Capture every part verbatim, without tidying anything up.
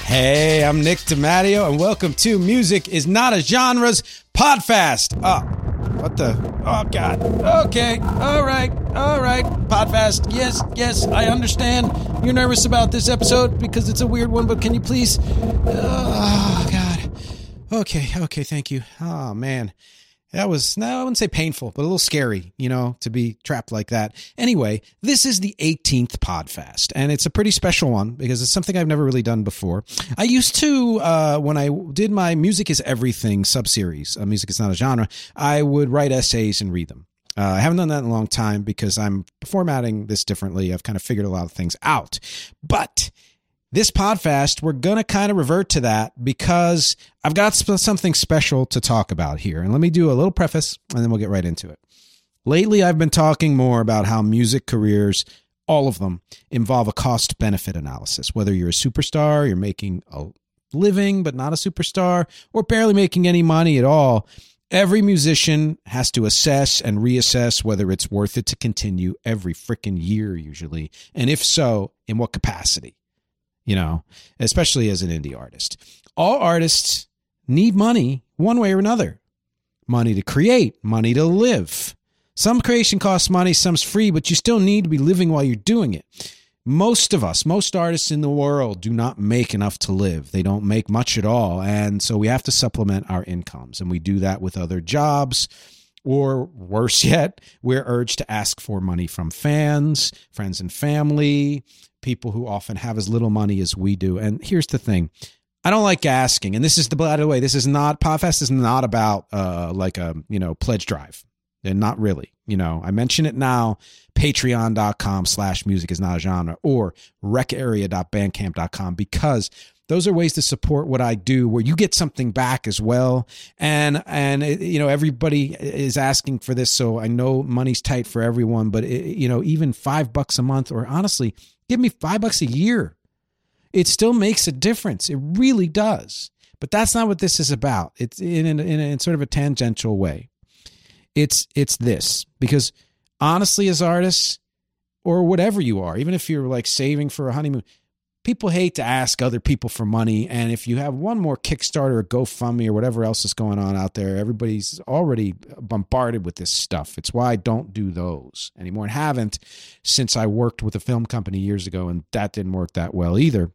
Hey, I'm Nick DiMatteo, and welcome to Music is Not a Genre's Podfast. Oh, what the? Oh, God. Okay. All right. All right. Podfast. Yes, yes, I understand. You're nervous about this episode because it's a weird one, but can you please? Oh, God. Okay. Okay. Thank you. Oh, man. That was, no, I wouldn't say painful, but a little scary, you know, to be trapped like that. Anyway, this is the eighteenth Podfast, and it's a pretty special one because it's something I've never really done before. I used to, uh, when I did my Music is Everything subseries, uh, Music is Not a Genre, I would write essays and read them. Uh, I haven't done that in a long time because I'm formatting this differently. I've kind of figured a lot of things out. But this Podfast, we're going to kind of revert to that because I've got sp- something special to talk about here. And let me do a little preface, and then we'll get right into it. Lately, I've been talking more about how music careers, all of them, involve a cost-benefit analysis. Whether you're a superstar, you're making a living but not a superstar, or barely making any money at all, every musician has to assess and reassess whether it's worth it to continue every freaking year, usually. And if so, in what capacity? You know, especially as an indie artist. All artists need money one way or another. Money to create, money to live. Some creation costs money, some's free, but you still need to be living while you're doing it. Most of us, most artists in the world do not make enough to live. They don't make much at all. And so we have to supplement our incomes. And we do that with other jobs. Or worse yet, we're urged to ask for money from fans, friends and family, people who often have as little money as we do. And here's the thing. I don't like asking. And this is the, by the way, this is not, Podfest is not about uh, like a, you know, pledge drive. And not really. You know, I mention it now, patreon.com slash music is not a genre or recarea dot bandcamp dot com because those are ways to support what I do where you get something back as well. And, and you know, everybody is asking for this, so I know money's tight for everyone, but, it, you know, even five bucks a month or honestly, give me five bucks a year. It still makes a difference. It really does. But that's not what this is about. It's in, in, in, in sort of a tangential way. It's, it's this, because honestly, as artists or whatever you are, even if you're like saving for a honeymoon, people hate to ask other people for money, and if you have one more Kickstarter or GoFundMe or whatever else is going on out there, everybody's already bombarded with this stuff. It's why I don't do those anymore and haven't since I worked with a film company years ago, and that didn't work that well either,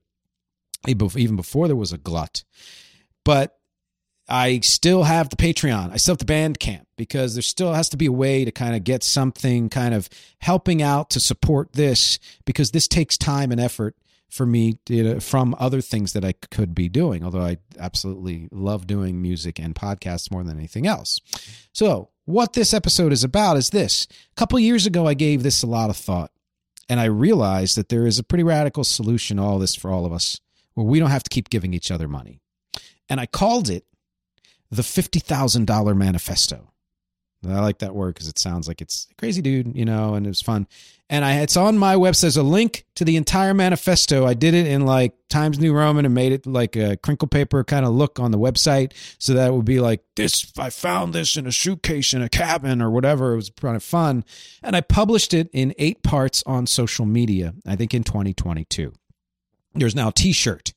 even before there was a glut. But I still have the Patreon. I still have the Bandcamp because there still has to be a way to kind of get something kind of helping out to support this because this takes time and effort for me to, you know, from other things that I could be doing, although I absolutely love doing music and podcasts more than anything else. So what this episode is about is this. A couple of years ago, I gave this a lot of thought, and I realized that there is a pretty radical solution to all this for all of us where we don't have to keep giving each other money. And I called it the fifty thousand dollars Manifesto. I like that word because it sounds like it's crazy, dude, you know, and it was fun. And I, it's on my website. There's a link to the entire manifesto. I did it in like Times New Roman and made it like a crinkle paper kind of look on the website. So that it would be like this, I found this in a suitcase in a cabin or whatever. It was kind of fun. And I published it in eight parts on social media, I think in twenty twenty-two. There's now a t-shirt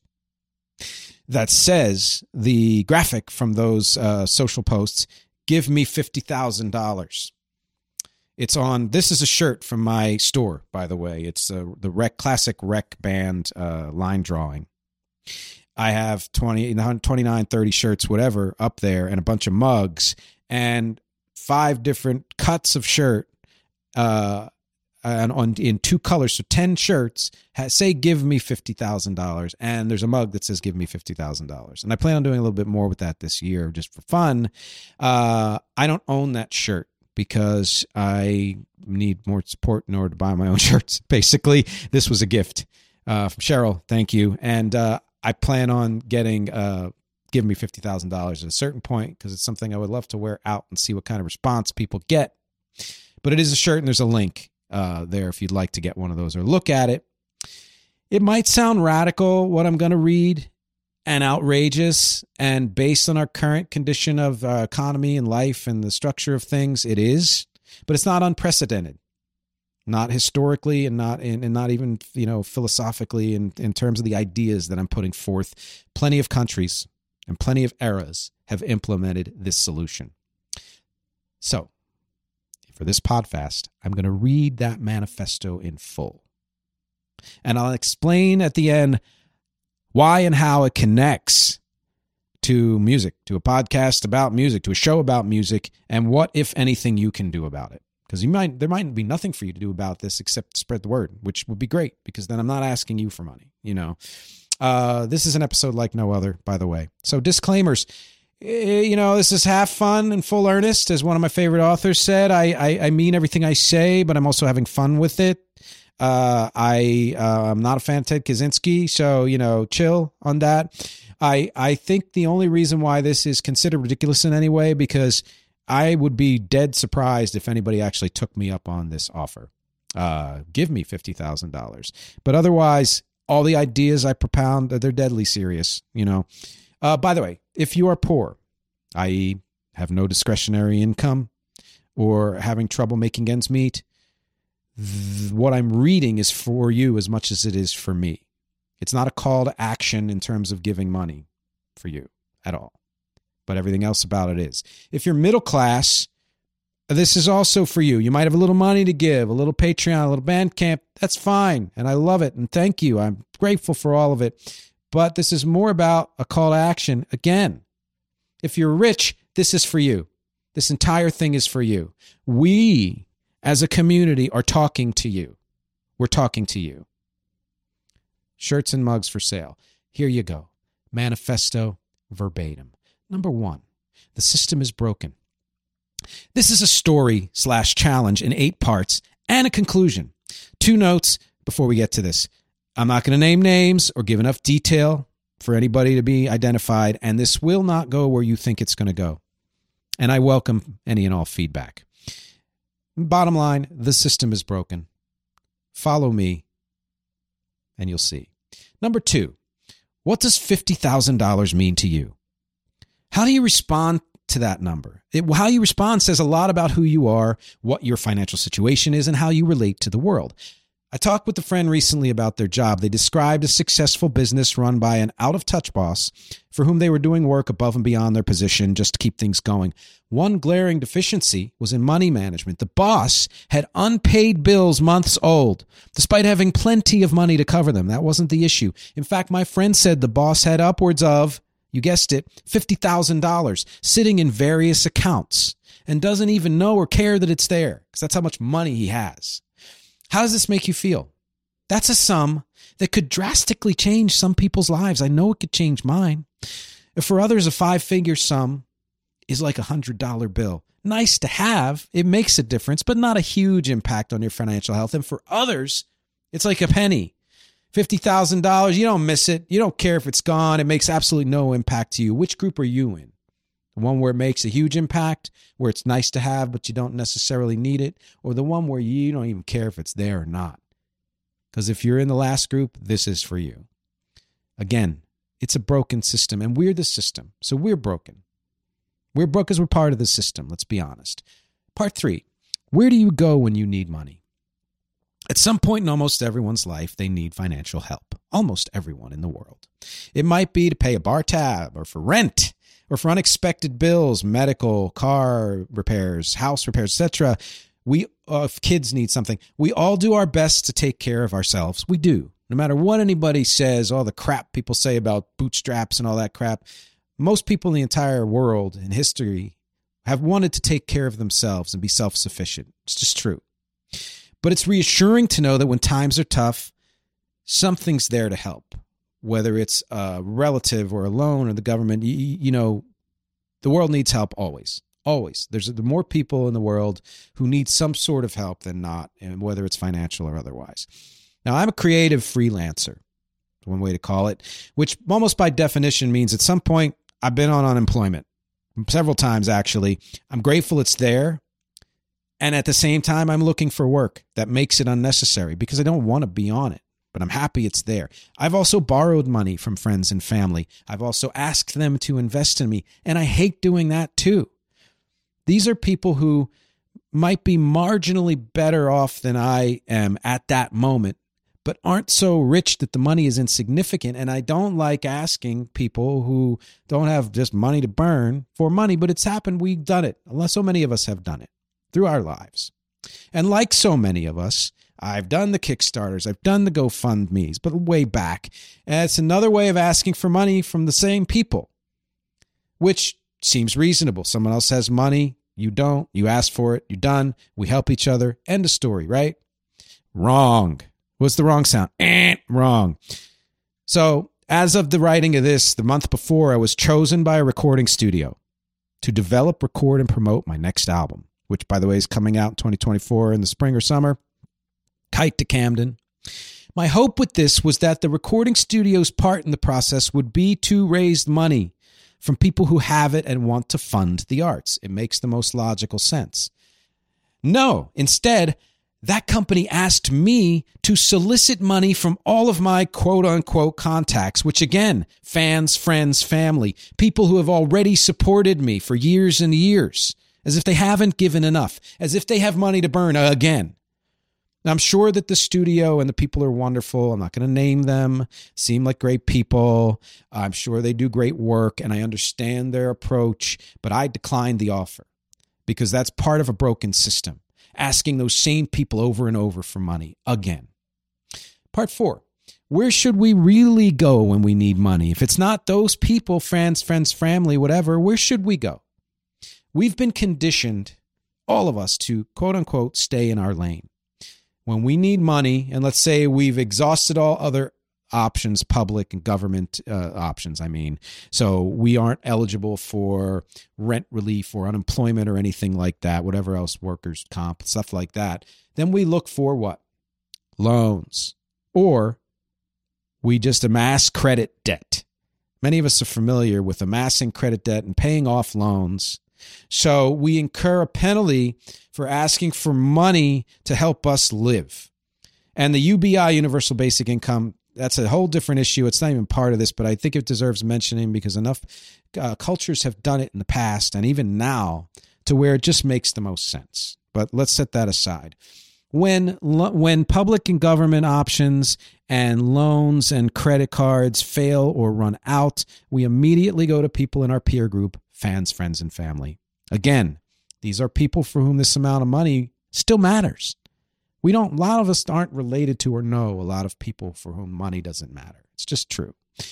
that says the graphic from those uh, social posts, give me fifty thousand dollars. It's on, this is a shirt from my store, by the way. It's uh, the rec, classic Rec Band uh, line drawing. I have twenty, twenty-nine, thirty shirts, whatever, up there, and a bunch of mugs, and five different cuts of shirt uh, and on in two colors. So ten shirts has, say, give me fifty thousand dollars. And there's a mug that says, give me fifty thousand dollars. And I plan on doing a little bit more with that this year just for fun. Uh, I don't own that shirt because I need more support in order to buy my own shirts. Basically, this was a gift uh, from Cheryl. Thank you. And uh, I plan on getting, uh, give me fifty thousand dollars at a certain point because it's something I would love to wear out and see what kind of response people get. But it is a shirt, and there's a link uh, there if you'd like to get one of those or look at it. It might sound radical, what I'm going to read, and outrageous, and based on our current condition of uh, economy and life and the structure of things, it is, but it's not unprecedented. not historically and not and, and not even, you know, philosophically in, in terms of the ideas that I'm putting forth. Plenty of countries and plenty of eras have implemented this solution. So for this PodFast, I'm going to read that manifesto in full. And I'll explain at the end why and how it connects to music, to a podcast about music, to a show about music, and what, if anything, you can do about it. Because you might there might be nothing for you to do about this except spread the word, which would be great, because then I'm not asking you for money, you know. Uh, this is an episode like no other, by the way. So disclaimers, you know, this is half fun and full earnest, as one of my favorite authors said. I I, I mean everything I say, but I'm also having fun with it. Uh, I uh, I'm not a fan of Ted Kaczynski, so, you know, chill on that. I I think the only reason why this is considered ridiculous in any way, because I would be dead surprised if anybody actually took me up on this offer. Uh, give me fifty thousand dollars. But otherwise, all the ideas I propound, they're deadly serious, you know. Uh, by the way, if you are poor, that is have no discretionary income or having trouble making ends meet, th- what I'm reading is for you as much as it is for me. It's not a call to action in terms of giving money for you at all, but everything else about it is. If you're middle class, this is also for you. You might have a little money to give, a little Patreon, a little Bandcamp. That's fine, and I love it, and thank you. I'm grateful for all of it, but this is more about a call to action. Again, if you're rich, this is for you. This entire thing is for you. We, as a community, are talking to you. We're talking to you. Shirts and mugs for sale. Here you go. Manifesto verbatim. Number one, the system is broken. This is a story slash challenge in eight parts and a conclusion. Two notes before we get to this. I'm not going to name names or give enough detail for anybody to be identified, and this will not go where you think it's going to go. And I welcome any and all feedback. Bottom line, the system is broken. Follow me, and you'll see. Number two, what does fifty thousand dollars mean to you? How do you respond to that number? It, how you respond says a lot about who you are, what your financial situation is, and how you relate to the world. I talked with a friend recently about their job. They described a successful business run by an out-of-touch boss for whom they were doing work above and beyond their position just to keep things going. One glaring deficiency was in money management. The boss had unpaid bills months old, despite having plenty of money to cover them. That wasn't the issue. In fact, my friend said the boss had upwards of, you guessed it, fifty thousand dollars sitting in various accounts and doesn't even know or care that it's there, because that's how much money he has. How does this make you feel? That's a sum that could drastically change some people's lives. I know it could change mine. For others, a five-figure sum is like a one hundred dollar bill. Nice to have. It makes a difference, but not a huge impact on your financial health. And for others, it's like a penny. fifty thousand dollars, you don't miss it. You don't care if it's gone. It makes absolutely no impact to you. Which group are you in? The one where it makes a huge impact, where it's nice to have, but you don't necessarily need it, or the one where you don't even care if it's there or not? Because if you're in the last group, this is for you. Again, it's a broken system, and we're the system, so we're broken. We're broke because we're part of the system, let's be honest. Part three, where do you go when you need money? At some point in almost everyone's life, they need financial help. Almost everyone in the world. It might be to pay a bar tab, or for rent, or for unexpected bills, medical, car repairs, house repairs, et cetera. We, uh, if kids need something, we all do our best to take care of ourselves. We do. No matter what anybody says, all the crap people say about bootstraps and all that crap, most people in the entire world in history have wanted to take care of themselves and be self-sufficient. It's just true. But it's reassuring to know that when times are tough, something's there to help. Whether it's a relative or a loan or the government, you, you know, the world needs help always, always. There's the more people in the world who need some sort of help than not, and whether it's financial or otherwise. Now, I'm a creative freelancer, one way to call it, which almost by definition means at some point I've been on unemployment several times, actually. I'm grateful it's there. And at the same time, I'm looking for work that makes it unnecessary because I don't want to be on it. But I'm happy it's there. I've also borrowed money from friends and family. I've also asked them to invest in me, and I hate doing that too. These are people who might be marginally better off than I am at that moment, but aren't so rich that the money is insignificant. And I don't like asking people who don't have just money to burn for money, but it's happened. We've done it. So many of us have done it through our lives. And like so many of us, I've done the Kickstarters, I've done the GoFundMes, but way back. And it's another way of asking for money from the same people, which seems reasonable. Someone else has money, you don't, you ask for it, you're done, we help each other, end of story, right? Wrong. What's the wrong sound? Eh, wrong. So as of the writing of this, the month before, I was chosen by a recording studio to develop, record, and promote my next album, which, by the way, is coming out in twenty twenty-four in the spring or summer. Kite to Camden. My hope with this was that the recording studio's part in the process would be to raise money from people who have it and want to fund the arts. It makes the most logical sense. No, instead, that company asked me to solicit money from all of my quote-unquote contacts, which again, fans, friends, family, people who have already supported me for years and years, as if they haven't given enough, as if they have money to burn again. I'm sure that the studio and the people are wonderful. I'm not going to name them. Seem like great people. I'm sure they do great work, and I understand their approach, but I declined the offer because that's part of a broken system, asking those same people over and over for money again. Part four, where should we really go when we need money? If it's not those people, friends, friends, family, whatever, where should we go? We've been conditioned, all of us, to quote-unquote stay in our lane. When we need money, and let's say we've exhausted all other options, public and government uh, options, I mean, so we aren't eligible for rent relief or unemployment or anything like that, whatever else, workers' comp, stuff like that, then we look for what? Loans. Or we just amass credit debt. Many of us are familiar with amassing credit debt and paying off loans. So we incur a penalty for asking for money to help us live. And the U B I, Universal Basic Income, that's a whole different issue. It's not even part of this, but I think it deserves mentioning because enough uh, cultures have done it in the past and even now to where it just makes the most sense. But let's set that aside. When when public and government options and loans and credit cards fail or run out, we immediately go to people in our peer group, fans, friends, and family. Again, these are people for whom this amount of money still matters. We don't, a lot of us aren't related to or know a lot of people for whom money doesn't matter. It's just true.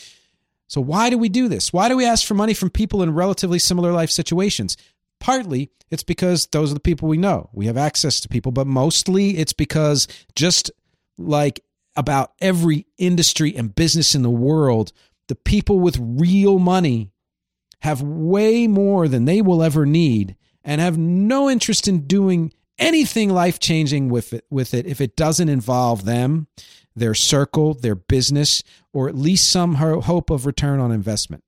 So why do we do this? Why do we ask for money from people in relatively similar life situations? Partly, it's because those are the people we know. We have access to people, but mostly it's because just like about every industry and business in the world, the people with real money have way more than they will ever need and have no interest in doing anything life-changing with it, with it if it doesn't involve them, their circle, their business, or at least some hope of return on investment.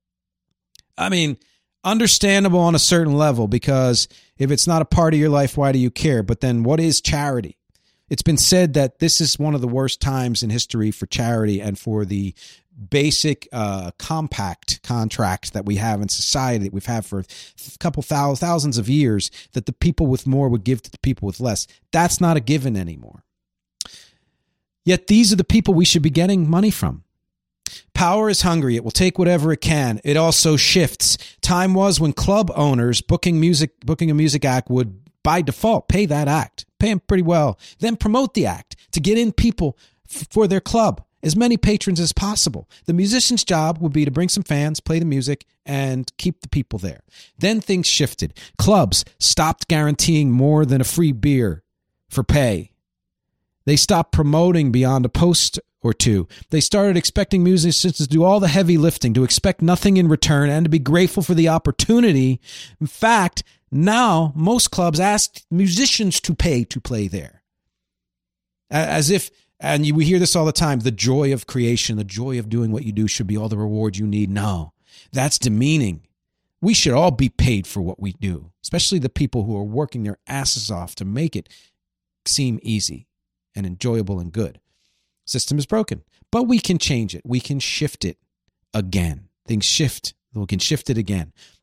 I mean, understandable on a certain level, because if it's not a part of your life, why do you care? But then what is charity? It's been said that this is one of the worst times in history for charity and for the basic uh, compact contract that we have in society that we've had for a couple thou- thousands of years, that the people with more would give to the people with less. That's not a given anymore. Yet these are the people we should be getting money from. Power is hungry. It will take whatever it can. It also shifts. Time was when club owners booking music, booking a music act would by default pay that act, pay them pretty well, then promote the act to get in people f- for their club, as many patrons as possible. The musician's job would be to bring some fans, play the music, and keep the people there. Then things shifted. Clubs stopped guaranteeing more than a free beer for pay. They stopped promoting beyond a post or two. They started expecting musicians to do all the heavy lifting, to expect nothing in return, and to be grateful for the opportunity. In fact, now most clubs ask musicians to pay to play there. As if, and you, we hear this all the time, the joy of creation, the joy of doing what you do should be all the reward you need. No, that's demeaning. We should all be paid for what we do, especially the people who are working their asses off to make it seem easy and enjoyable and good. System is broken, but we can change it. We can shift it again. Things shift. We can shift it again.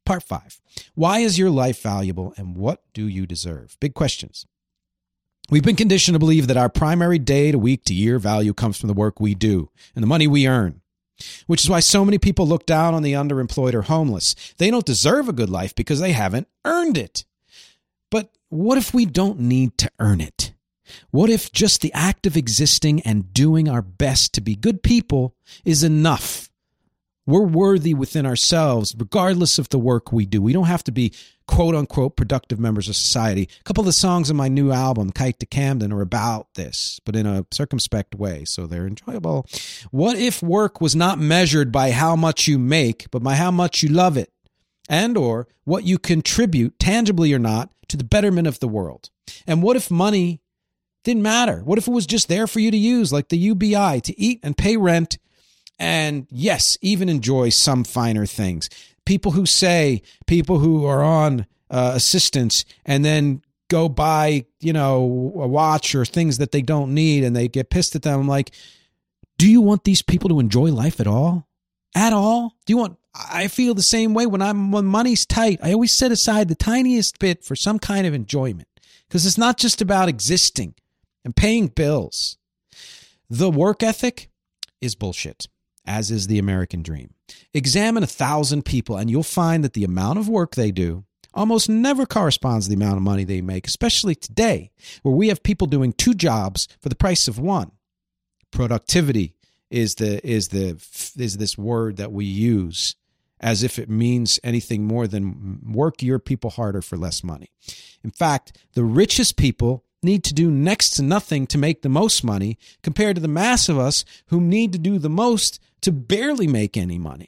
Part five, why is your life valuable and what do you deserve? Big questions. We've been conditioned to believe that our primary day to week to year value comes from the work we do and the money we earn, which is why so many people look down on the underemployed or homeless. They don't deserve a good life because they haven't earned it. But what if we don't need to earn it? What if just the act of existing and doing our best to be good people is enough? We're worthy within ourselves, regardless of the work we do. We don't have to be quote-unquote productive members of society. A couple of the songs on my new album, Kite to Camden, are about this, but in a circumspect way, so they're enjoyable. What if work was not measured by how much you make, but by how much you love it, and or what you contribute, tangibly or not, to the betterment of the world? And what if money didn't matter? What if it was just there for you to use, like the U B I, to eat and pay rent, and yes, even enjoy some finer things? People who say, people who are on uh, assistance and then go buy, you know, a watch or things that they don't need and they get pissed at them. I'm like, do you want these people to enjoy life at all? At all? Do you want, I feel the same way when I'm, when money's tight. I always set aside the tiniest bit for some kind of enjoyment because it's not just about existing and paying bills. The work ethic is bullshit, as is the American dream. Examine a thousand people and you'll find that the amount of work they do almost never corresponds to the amount of money they make, especially today, where we have people doing two jobs for the price of one. Productivity is the is the is this word that we use as if it means anything more than work your people harder for less money. In fact, the richest people need to do next to nothing to make the most money compared to the mass of us who need to do the most to barely make any money.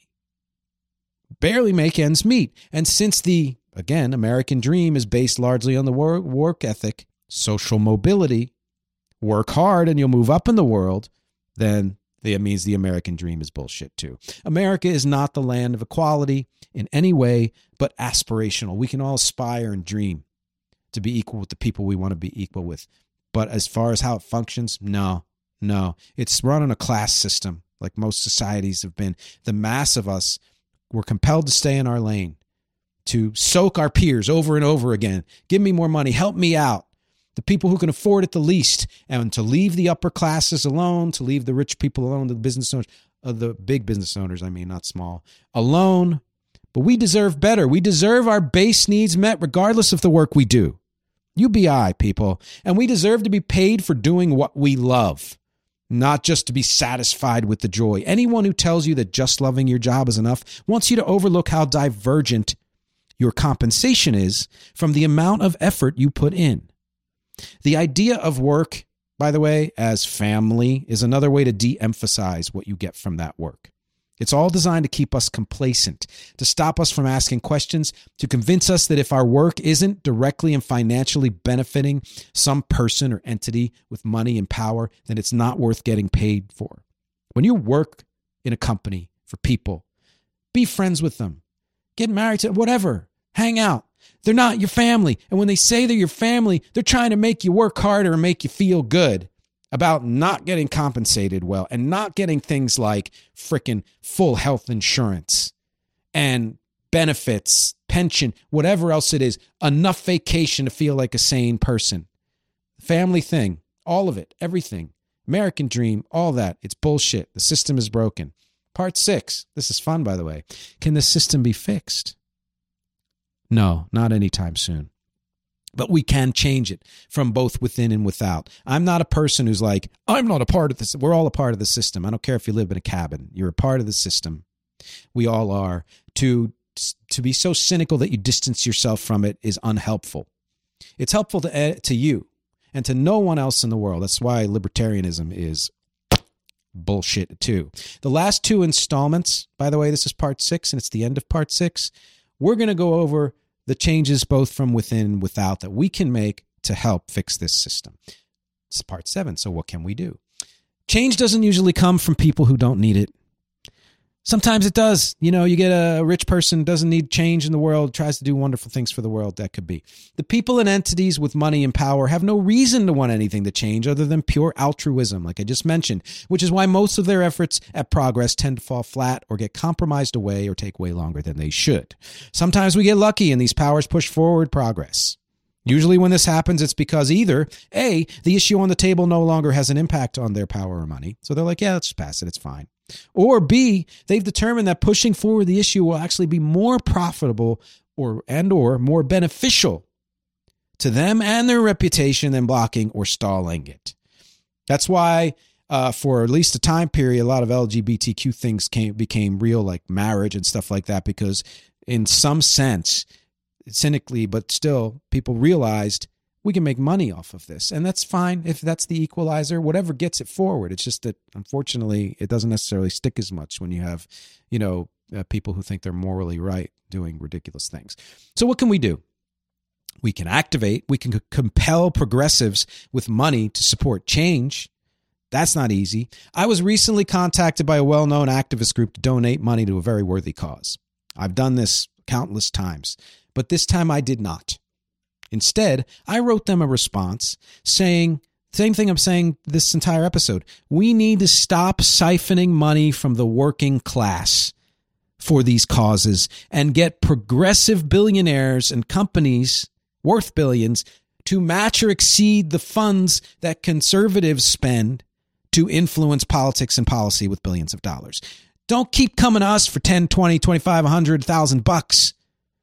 Barely make ends meet. And since the, again, American dream is based largely on the work, work ethic, social mobility, work hard and you'll move up in the world, then that means the American dream is bullshit too. America is not the land of equality in any way, but aspirational. We can all aspire and dream to be equal with the people we want to be equal with. But as far as how it functions, no, no. It's run on a class system like most societies have been. The mass of us were compelled to stay in our lane, to soak our peers over and over again. Give me more money. Help me out. The people who can afford it the least, and to leave the upper classes alone, to leave the rich people alone, the business owners, uh, the big business owners, I mean, not small, alone. But we deserve better. We deserve our base needs met regardless of the work we do. U B I, people. And we deserve to be paid for doing what we love, not just to be satisfied with the joy. Anyone who tells you that just loving your job is enough wants you to overlook how divergent your compensation is from the amount of effort you put in. The idea of work, by the way, as family is another way to de-emphasize what you get from that work. It's all designed to keep us complacent, to stop us from asking questions, to convince us that if our work isn't directly and financially benefiting some person or entity with money and power, then it's not worth getting paid for. When you work in a company for people, be friends with them, get married to whatever, hang out. They're not your family. And when they say they're your family, they're trying to make you work harder and make you feel good about not getting compensated well and not getting things like frickin' full health insurance and benefits, pension, whatever else it is, enough vacation to feel like a sane person. Family thing, all of it, everything, American dream, all that. It's bullshit. The system is broken. Part six. This is fun, by the way. Can the system be fixed? No, not anytime soon. But we can change it from both within and without. I'm not a person who's like, I'm not a part of this. We're all a part of the system. I don't care if you live in a cabin. You're a part of the system. We all are. To, to be so cynical that you distance yourself from it is unhelpful. It's helpful to, to you and to no one else in the world. That's why libertarianism is bullshit too. The last two installments, by the way, this is part six and it's the end of part six. We're going to go over the changes both from within and without that we can make to help fix this system. It's part seven. So what can we do? Change doesn't usually come from people who don't need it. Sometimes it does. You know, you get a rich person, doesn't need change in the world, tries to do wonderful things for the world. That could be. The people and entities with money and power have no reason to want anything to change other than pure altruism, like I just mentioned, which is why most of their efforts at progress tend to fall flat or get compromised away or take way longer than they should. Sometimes we get lucky and these powers push forward progress. Usually when this happens, it's because either, A, the issue on the table no longer has an impact on their power or money, so they're like, yeah, let's just pass it, it's fine. Or B, they've determined that pushing forward the issue will actually be more profitable or and or more beneficial to them and their reputation than blocking or stalling it. That's why uh, for at least a time period, a lot of L G B T Q things came, became real, like marriage and stuff like that, because in some sense, cynically, but still, people realized we can make money off of this. And that's fine if that's the equalizer, whatever gets it forward. It's just that, unfortunately, it doesn't necessarily stick as much when you have, you know, uh, people who think they're morally right doing ridiculous things. So what can we do? We can activate, we can c- compel progressives with money to support change. That's not easy. I was recently contacted by a well-known activist group to donate money to a very worthy cause. I've done this countless times, but this time I did not. Instead, I wrote them a response saying, same thing I'm saying this entire episode, we need to stop siphoning money from the working class for these causes and get progressive billionaires and companies worth billions to match or exceed the funds that conservatives spend to influence politics and policy with billions of dollars. Don't keep coming to us for ten, twenty, twenty-five, one hundred thousand bucks.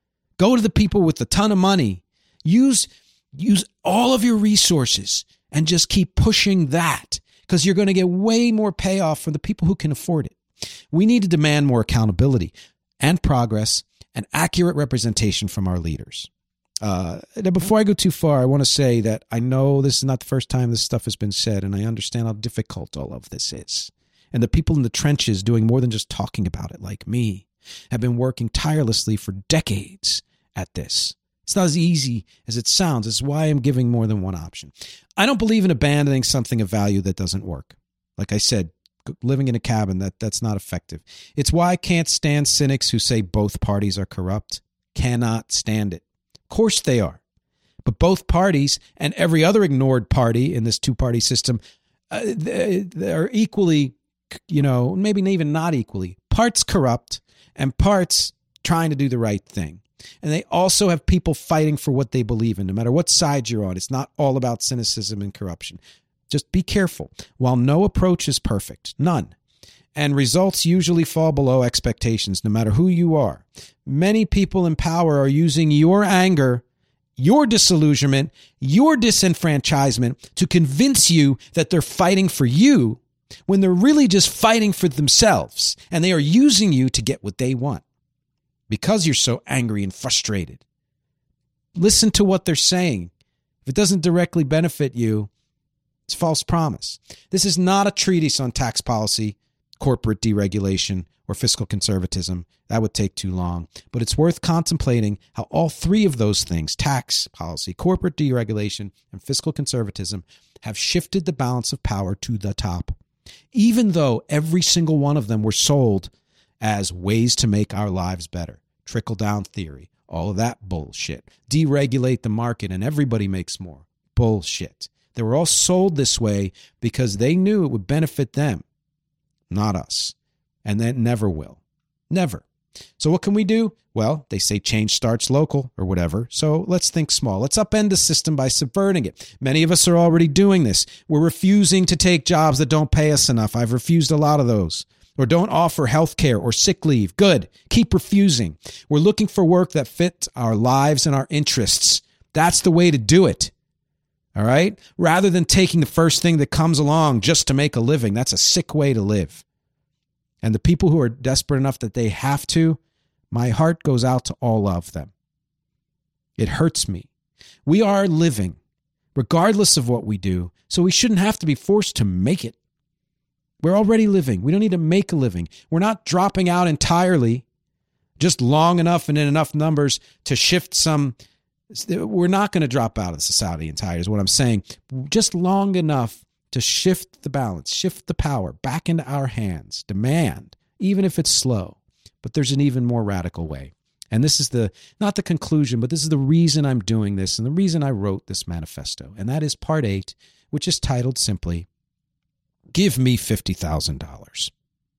Go to the people with a ton of money. Use use all of your resources and just keep pushing that, because you're going to get way more payoff from the people who can afford it. We need to demand more accountability and progress and accurate representation from our leaders. Uh, before I go too far, I want to say that I know this is not the first time this stuff has been said, and I understand how difficult all of this is. And the people in the trenches doing more than just talking about it, like me, have been working tirelessly for decades at this. It's not as easy as it sounds. It's why I'm giving more than one option. I don't believe in abandoning something of value that doesn't work. Like I said, living in a cabin, that, that's not effective. It's why I can't stand cynics who say both parties are corrupt. Cannot stand it. Of course they are. But both parties and every other ignored party in this two-party system, uh, they, they're equally, you know, maybe even not equally, parts corrupt and parts trying to do the right thing. And they also have people fighting for what they believe in, no matter what side you're on. It's not all about cynicism and corruption. Just be careful. While no approach is perfect, none, and results usually fall below expectations, no matter who you are, many people in power are using your anger, your disillusionment, your disenfranchisement to convince you that they're fighting for you when they're really just fighting for themselves, and they are using you to get what they want. Because you're so angry and frustrated. Listen to what they're saying. If it doesn't directly benefit you, it's false promise. This is not a treatise on tax policy, corporate deregulation, or fiscal conservatism. That would take too long. But it's worth contemplating how all three of those things, tax policy, corporate deregulation, and fiscal conservatism, have shifted the balance of power to the top. Even though every single one of them were sold as ways to make our lives better. Trickle-down theory, all of that bullshit. Deregulate the market and everybody makes more. Bullshit. They were all sold this way because they knew it would benefit them, not us. And that never will. Never. So what can we do? Well, they say change starts local or whatever. So let's think small. Let's upend the system by subverting it. Many of us are already doing this. We're refusing to take jobs that don't pay us enough. I've refused a lot of those. Or don't offer health care or sick leave. Good. Keep refusing. We're looking for work that fits our lives and our interests. That's the way to do it. All right? Rather than taking the first thing that comes along just to make a living. That's a sick way to live. And the people who are desperate enough that they have to, my heart goes out to all of them. It hurts me. We are living, regardless of what we do, so we shouldn't have to be forced to make it. We're already living. We don't need to make a living. We're not dropping out entirely, just long enough and in enough numbers to shift some. We're not going to drop out of the society entirely is what I'm saying. Just long enough to shift the balance, shift the power back into our hands. Demand even if it's slow. But there's an even more radical way. And this is the, not the conclusion, but this is the reason I'm doing this and the reason I wrote this manifesto. And that is part eight, which is titled simply, Give Me fifty thousand dollars.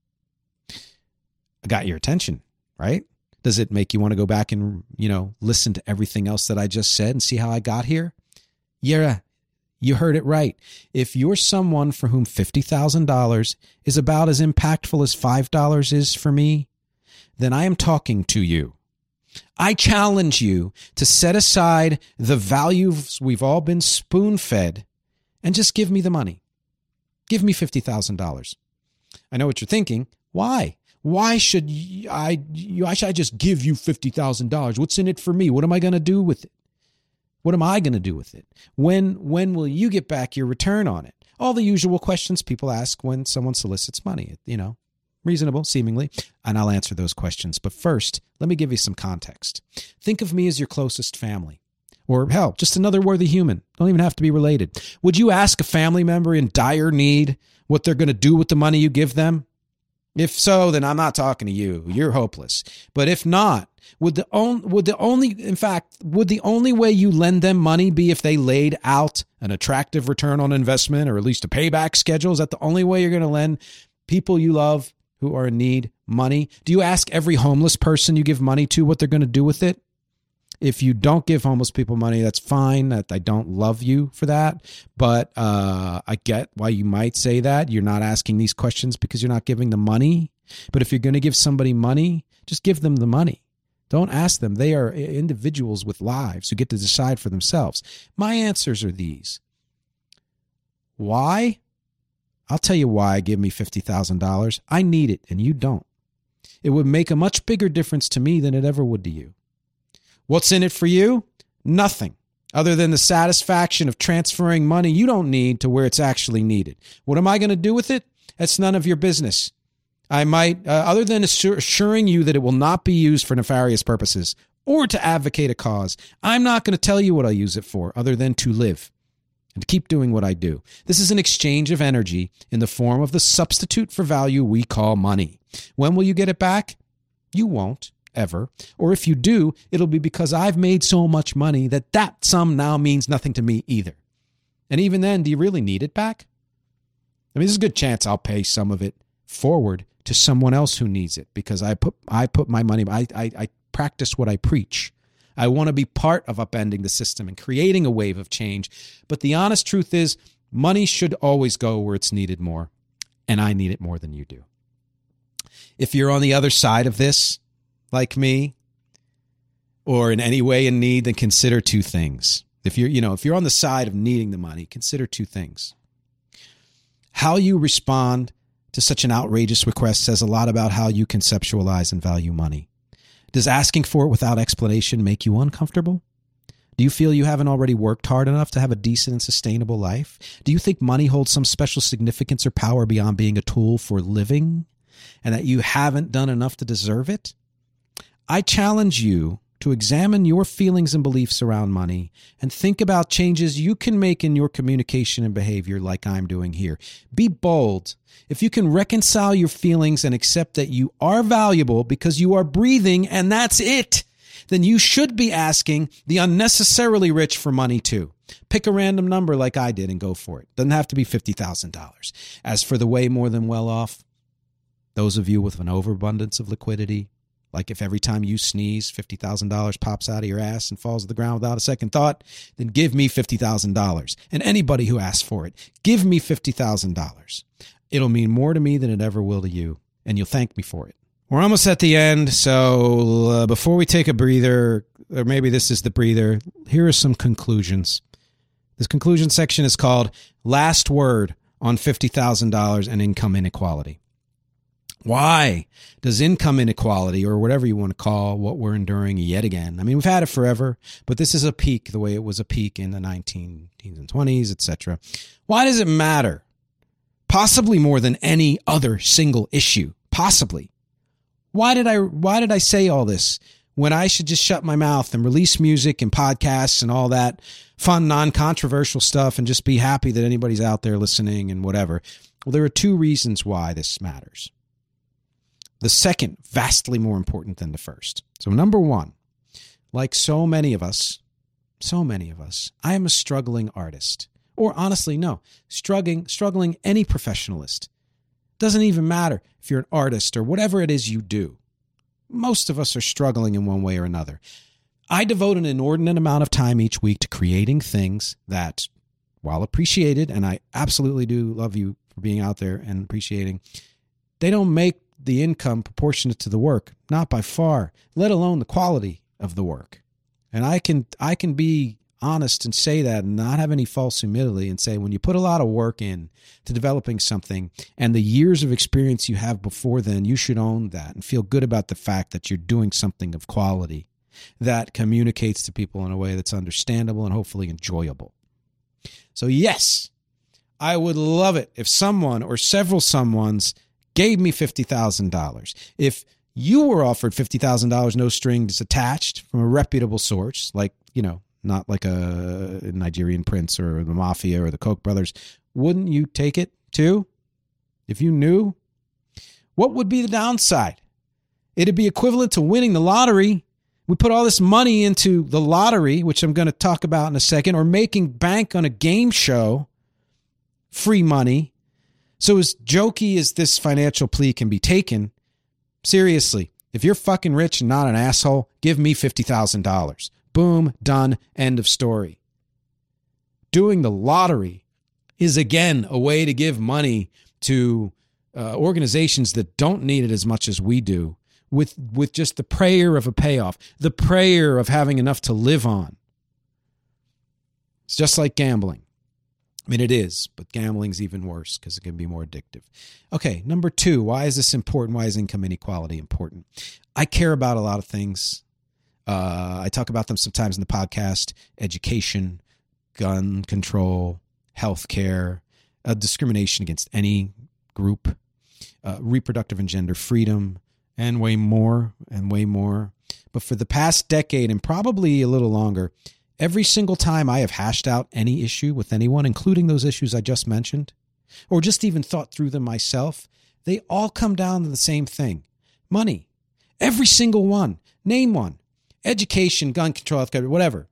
I got your attention, right? Does it make you want to go back and, you know, listen to everything else that I just said and see how I got here? Yeah, you heard it right. If you're someone for whom fifty thousand dollars is about as impactful as five dollars is for me, then I am talking to you. I challenge you to set aside the values we've all been spoon-fed and just give me the money. Give me fifty thousand dollars. I know what you're thinking. Why? Why should I, why should I just give you fifty thousand dollars? What's in it for me? What am I going to do with it? What am I going to do with it? When, when will you get back your return on it? All the usual questions people ask when someone solicits money, you know. Reasonable, seemingly, and I'll answer those questions. But first, let me give you some context. Think of me as your closest family, or hell, just another worthy human. Don't even have to be related. Would you ask a family member in dire need what they're going to do with the money you give them? If so, then I'm not talking to you. You're hopeless. But if not, would the on, would the only, in fact, would the only way you lend them money be if they laid out an attractive return on investment, or at least a payback schedule? Is that the only way you're going to lend people you love who are in need money? Do you ask every homeless person you give money to what they're going to do with it? If you don't give homeless people money, that's fine. That I don't love you for that. But uh, I get why you might say that. You're not asking these questions because you're not giving them money. But if you're going to give somebody money, just give them the money. Don't ask them. They are individuals with lives who get to decide for themselves. My answers are these. Why? I'll tell you why. Give me fifty thousand dollars. I need it, and you don't. It would make a much bigger difference to me than it ever would to you. What's in it for you? Nothing, other than the satisfaction of transferring money you don't need to where it's actually needed. What am I going to do with it? That's none of your business. I might, uh, other than assur- assuring you that it will not be used for nefarious purposes or to advocate a cause, I'm not going to tell you what I'll use it for, other than to live and keep doing what I do. This is an exchange of energy in the form of the substitute for value we call money. When will you get it back? You won't, ever. Or if you do, it'll be because I've made so much money that that sum now means nothing to me either. And even then, do you really need it back? I mean, there's a good chance I'll pay some of it forward to someone else who needs it, because I put I put my money, I, I, I practice what I preach. I want to be part of upending the system and creating a wave of change. But the honest truth is, money should always go where it's needed more, and I need it more than you do. If you're on the other side of this, like me, or in any way in need, then consider two things. If you're, you know, if you're on the side of needing the money, consider two things. How you respond to such an outrageous request says a lot about how you conceptualize and value money. Does asking for it without explanation make you uncomfortable? Do you feel you haven't already worked hard enough to have a decent and sustainable life? Do you think money holds some special significance or power beyond being a tool for living, and that you haven't done enough to deserve it? I challenge you to examine your feelings and beliefs around money and think about changes you can make in your communication and behavior like I'm doing here. Be bold. If you can reconcile your feelings and accept that you are valuable because you are breathing and that's it, then you should be asking the unnecessarily rich for money too. Pick a random number like I did and go for it. Doesn't have to be fifty thousand dollars. As for the way more than well off, those of you with an overabundance of liquidity, like if every time you sneeze, fifty thousand dollars pops out of your ass and falls to the ground without a second thought, then give me fifty thousand dollars. And anybody who asks for it, give me fifty thousand dollars. It'll mean more to me than it ever will to you, and you'll thank me for it. We're almost at the end, so uh, before we take a breather, or maybe this is the breather, here are some conclusions. This conclusion section is called Last Word on fifty thousand dollars and Income Inequality. Why does income inequality, or whatever you want to call what we're enduring yet again, I mean, we've had it forever, but this is a peak the way it was a peak in the nineteen teens and twenties, et cetera. Why does it matter? Possibly more than any other single issue. Possibly. Why did I, why did I say all this when I should just shut my mouth and release music and podcasts and all that fun, non-controversial stuff and just be happy that anybody's out there listening and whatever? Well, there are two reasons why this matters. The second, vastly more important than the first. So number one, like so many of us, so many of us, I am a struggling artist. Or honestly, no, struggling, struggling any professionalist. Doesn't even matter if you're an artist or whatever it is you do. Most of us are struggling in one way or another. I devote an inordinate amount of time each week to creating things that, while appreciated, and I absolutely do love you for being out there and appreciating, they don't make the income proportionate to the work, not by far, let alone the quality of the work. And I can I can be honest and say that and not have any false humility and say when you put a lot of work in to developing something and the years of experience you have before then, you should own that and feel good about the fact that you're doing something of quality that communicates to people in a way that's understandable and hopefully enjoyable. So yes, I would love it if someone or several someones gave me fifty thousand dollars. If you were offered fifty thousand dollars, no strings attached from a reputable source, like, you know, not like a Nigerian prince or the mafia or the Koch brothers, wouldn't you take it too? If you knew? What would be the downside? It'd be equivalent to winning the lottery. We put all this money into the lottery, which I'm going to talk about in a second, or making bank on a game show, free money. So as jokey as this financial plea can be taken, seriously, if you're fucking rich and not an asshole, give me fifty thousand dollars. Boom, done, end of story. Doing the lottery is, again, a way to give money to uh, organizations that don't need it as much as we do, with, with just the prayer of a payoff, the prayer of having enough to live on. It's just like gambling. I mean, it is, but gambling's even worse because it can be more addictive. Okay, number two, why is this important? Why is income inequality important? I care about a lot of things. Uh, I talk about them sometimes in the podcast: education, gun control, healthcare, uh, discrimination against any group, uh, reproductive and gender freedom, and way more, and way more. But for the past decade, and probably a little longer, every single time I have hashed out any issue with anyone, including those issues I just mentioned, or just even thought through them myself, they all come down to the same thing: money. Every single one. Name one. Education, gun control, healthcare, whatever.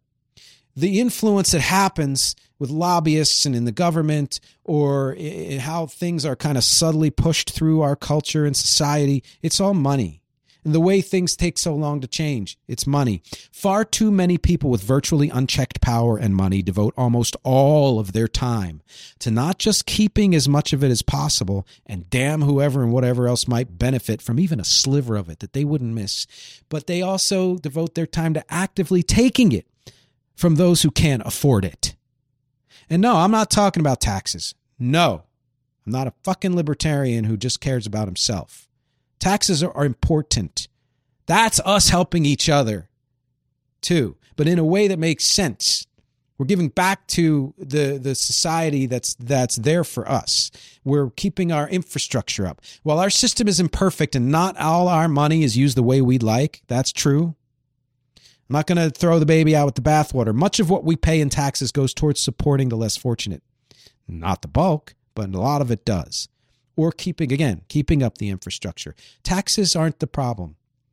The influence that happens with lobbyists and in the government, or in how things are kind of subtly pushed through our culture and society, it's all money. And the way things take so long to change, it's money. Far too many people with virtually unchecked power and money devote almost all of their time to not just keeping as much of it as possible, and damn whoever and whatever else might benefit from even a sliver of it that they wouldn't miss, but they also devote their time to actively taking it from those who can't afford it. And no, I'm not talking about taxes. No, I'm not a fucking libertarian who just cares about himself. Taxes are, are important. That's us helping each other too, but in a way that makes sense. We're giving back to the, the society that's that's there for us. We're keeping our infrastructure up. While our system is imperfect and not all our money is used the way we'd like, that's true. I'm not going to throw the baby out with the bathwater. Much of what we pay in taxes goes towards supporting the less fortunate. Not the bulk, but a lot of it does. Or keeping, again, keeping up the infrastructure. Taxes aren't the problem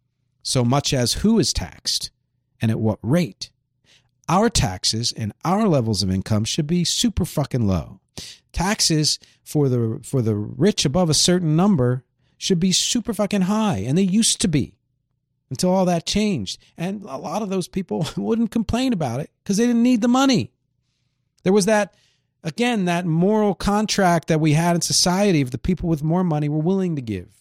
so much as who is taxed and at what rate. Our taxes and our levels of income should be super fucking low. Taxes for the for the rich above a certain number should be super fucking high, and they used to be until all that changed. And a lot of those people wouldn't complain about it because they didn't need the money. There was that, again, that moral contract that we had in society of the people with more money were willing to give.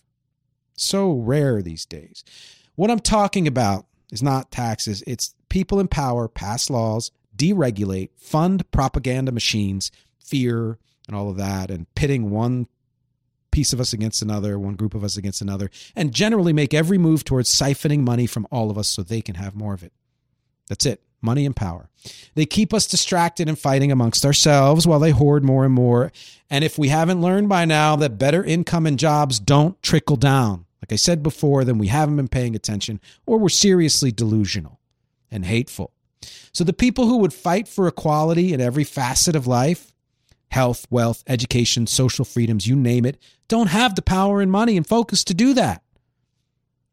So rare these days. What I'm talking about is not taxes. It's people in power pass laws, deregulate, fund propaganda machines, fear, and all of that, and pitting one piece of us against another, one group of us against another, and generally make every move towards siphoning money from all of us so they can have more of it. That's it. Money and power. They keep us distracted and fighting amongst ourselves while they hoard more and more. And if we haven't learned by now that better income and jobs don't trickle down, like I said before, then we haven't been paying attention, or we're seriously delusional and hateful. So the people who would fight for equality in every facet of life, health, wealth, education, social freedoms, you name it, don't have the power and money and focus to do that.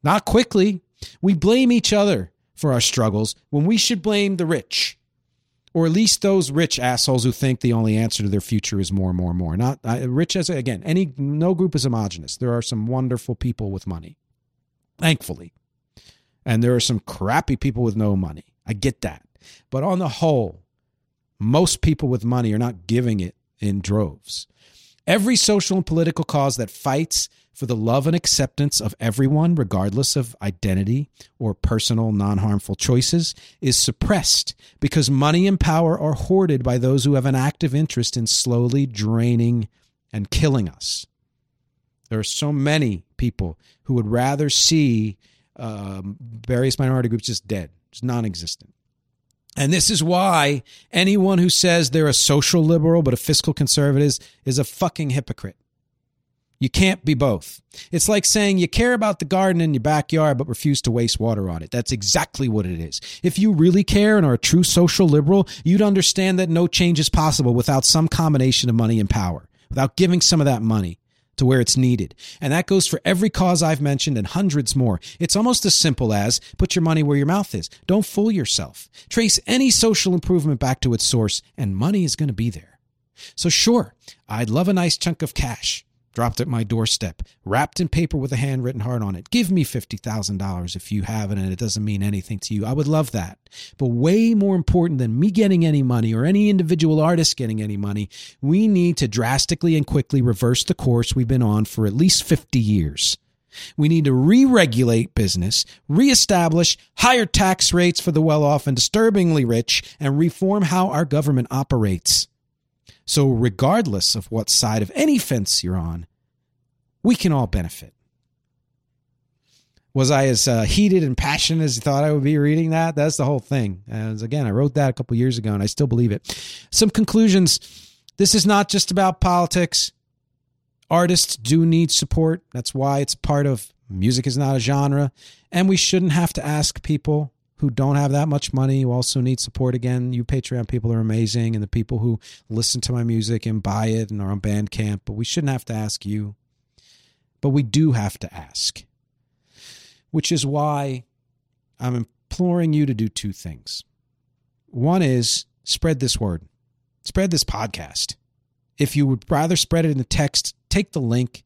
Not quickly. We blame each other for our struggles when we should blame the rich, or at least those rich assholes who think the only answer to their future is more, more, more. Not uh, rich as, again, any no group is homogenous. There are some wonderful people with money, thankfully. And there are some crappy people with no money. I get that. But on the whole, most people with money are not giving it in droves. Every social and political cause that fights for the love and acceptance of everyone, regardless of identity or personal non-harmful choices, is suppressed because money and power are hoarded by those who have an active interest in slowly draining and killing us. There are so many people who would rather see um, various minority groups just dead, just non-existent. And this is why anyone who says they're a social liberal but a fiscal conservative is a fucking hypocrite. You can't be both. It's like saying you care about the garden in your backyard but refuse to waste water on it. That's exactly what it is. If you really care and are a true social liberal, you'd understand that no change is possible without some combination of money and power, without giving some of that money to where it's needed. And that goes for every cause I've mentioned and hundreds more. It's almost as simple as put your money where your mouth is. Don't fool yourself. Trace any social improvement back to its source, and money is going to be there. So sure, I'd love a nice chunk of cash dropped at my doorstep, wrapped in paper with a handwritten heart on it. Give me fifty thousand dollars if you have it and it doesn't mean anything to you. I would love that. But way more important than me getting any money or any individual artist getting any money, we need to drastically and quickly reverse the course we've been on for at least fifty years. We need to re-regulate business, reestablish higher tax rates for the well-off and disturbingly rich, and reform how our government operates. So regardless of what side of any fence you're on, we can all benefit. Was I as uh, heated and passionate as you thought I would be reading that? That's the whole thing. As again, I wrote that a couple years ago, and I still believe it. Some conclusions. This is not just about politics. Artists do need support. That's why it's part of Music Is Not a Genre. And we shouldn't have to ask people who don't have that much money, who also need support. Again, you Patreon people are amazing, and the people who listen to my music and buy it and are on Bandcamp, but we shouldn't have to ask you. But we do have to ask, which is why I'm imploring you to do two things. One is spread this word. Spread this podcast. If you would rather spread it in the text, take the link.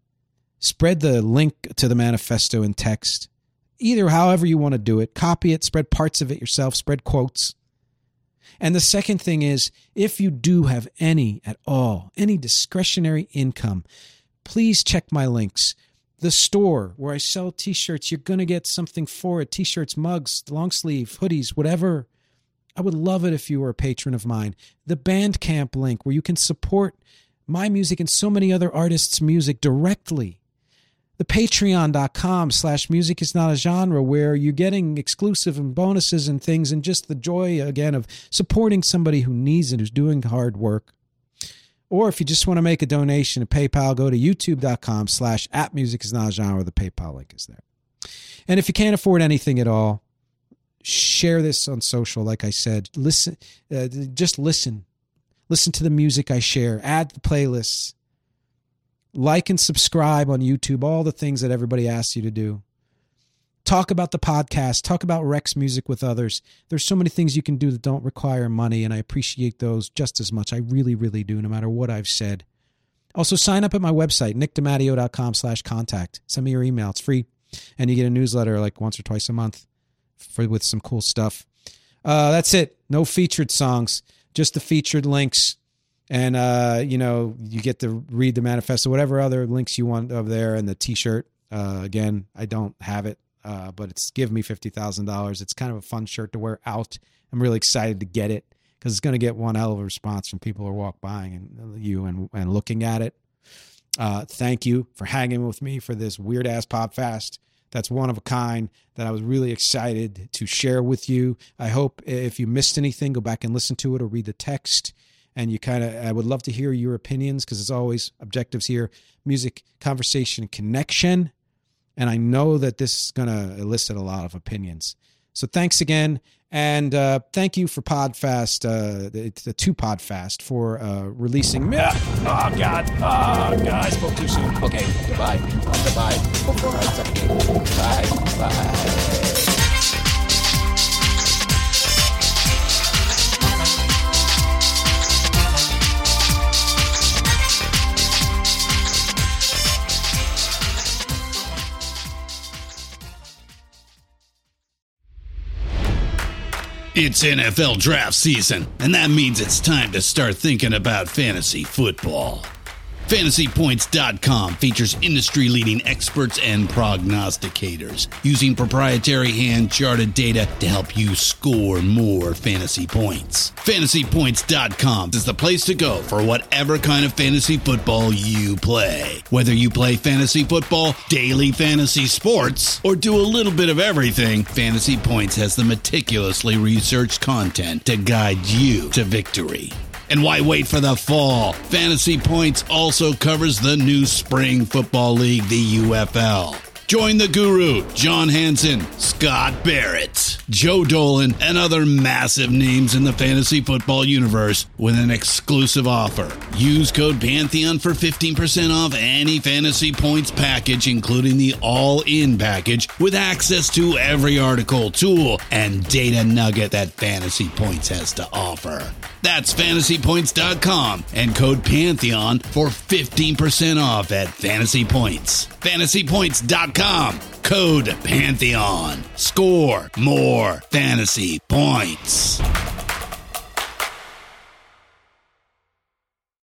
Spread the link to the manifesto in text. Either however you want to do it, copy it, spread parts of it yourself, spread quotes. And the second thing is, if you do have any at all, any discretionary income, please check my links. The store where I sell t-shirts, you're going to get something for it. T-shirts, mugs, long sleeve, hoodies, whatever. I would love it if you were a patron of mine. The Bandcamp link where you can support my music and so many other artists' music directly. The patreon.com slash music is not a genre, where you're getting exclusive and bonuses and things, and just the joy, again, of supporting somebody who needs it, who's doing hard work. Or if you just want to make a donation to PayPal, go to youtube.com slash at music is not a genre. The PayPal link is there. And if you can't afford anything at all, share this on social. Like I said, listen, uh, just listen. Listen to the music I share. Add the playlists. Like and subscribe on YouTube, all the things that everybody asks you to do. Talk about the podcast. Talk about Rex music with others. There's so many things you can do that don't require money, and I appreciate those just as much. I really, really do, no matter what I've said. Also, sign up at my website, nickdimatteo.com slash contact. Send me your email. It's free, and you get a newsletter like once or twice a month for with some cool stuff. Uh, that's it. No featured songs, just the featured links. And, uh, you know, you get to read the manifesto, whatever other links you want over there, and the T-shirt. Uh, again, I don't have it, uh, but it's give me fifty thousand dollars. It's kind of a fun shirt to wear out. I'm really excited to get it because it's going to get one hell of a response from people who walk by and you and, and looking at it. Uh, thank you for hanging with me for this weird-ass podcast. That's one of a kind that I was really excited to share with you. I hope if you missed anything, go back and listen to it or read the text. And you kind of, I would love to hear your opinions, because it's always objectives here, music, conversation, connection. And I know that this is going to elicit a lot of opinions. So thanks again. And uh, thank you for Podfast, uh, the, the two Podfast, for uh, releasing. Oh, God. Oh, God. I spoke too soon. Okay. Goodbye. Oh, goodbye. Before I suffocate. Bye. Bye. It's N F L draft season, and that means it's time to start thinking about fantasy football. Fantasy Points dot com features industry-leading experts and prognosticators using proprietary hand-charted data to help you score more fantasy points. Fantasy Points dot com is the place to go for whatever kind of fantasy football you play. Whether you play fantasy football, daily fantasy sports, or do a little bit of everything, Fantasy Points has the meticulously researched content to guide you to victory. And why wait for the fall? Fantasy Points also covers the new spring football league, the U F L. Join the guru, John Hansen, Scott Barrett, Joe Dolan, and other massive names in the fantasy football universe with an exclusive offer. Use code Pantheon for fifteen percent off any Fantasy Points package, including the all-in package, with access to every article, tool, and data nugget that Fantasy Points has to offer. That's Fantasy Points dot com and code Pantheon for fifteen percent off at Fantasy Points. Fantasy Points dot com, code Pantheon. Score more fantasy points.